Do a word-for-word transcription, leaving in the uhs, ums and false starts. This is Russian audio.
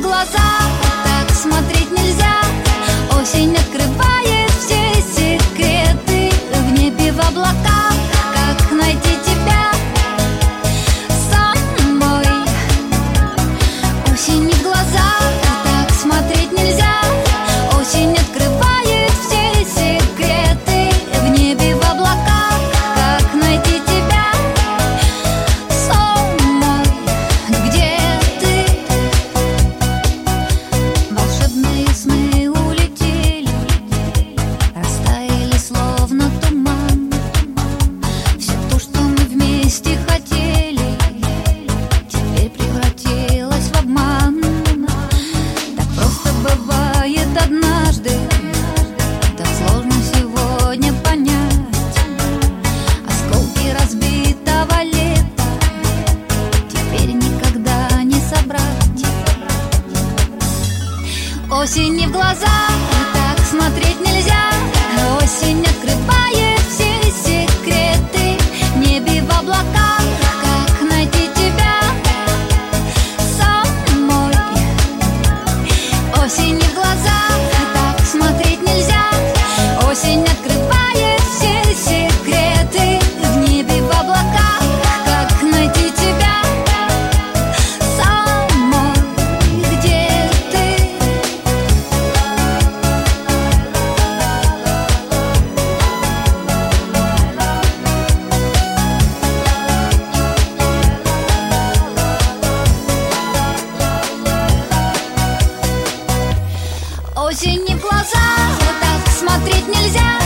глаза, так смотреть нельзя. Осень открывает все секреты. В небе, в облаках, как найти тебя самой. Осень в глаза, так смотреть нельзя. Осень открывает все секреты. В небе, в облаках, как найти тебя самой. Где ты? Волшебные сны улетели, растаяли словно туман. Все то, что мы вместе хотели, теперь превратилось в обман. Так просто бывает однажды, так сложно сегодня понять. Осколки разбитого лета теперь никогда не собрать. Осень не в глаза, так смотреть нельзя. Осень открывает все секреты. В небе, в облаках, как найти тебя самой. Осень не в глаза, так смотреть нельзя. Осень открывает все секреты. В небе, в облаках, как найти тебя самой. Где ты? Осень не в глаза, так смотреть нельзя.